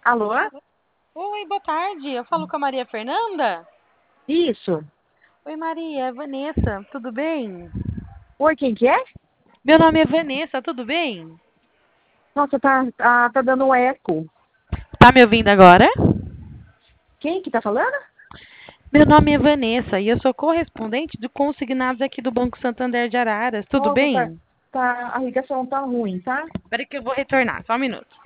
Alô? Oi, boa tarde. Eu falo com a Maria Fernanda. Isso. Oi, Maria, é Vanessa, tudo bem? Oi, quem que é? Meu nome é Vanessa, tudo bem? Nossa, tá dando um eco. Tá me ouvindo agora? Quem que tá falando? Meu nome é Vanessa e eu sou correspondente de consignados aqui do Banco Santander de Araras. Tudo Nossa, bem? a ligação tá ruim, tá? Espera que eu vou retornar, só um minuto.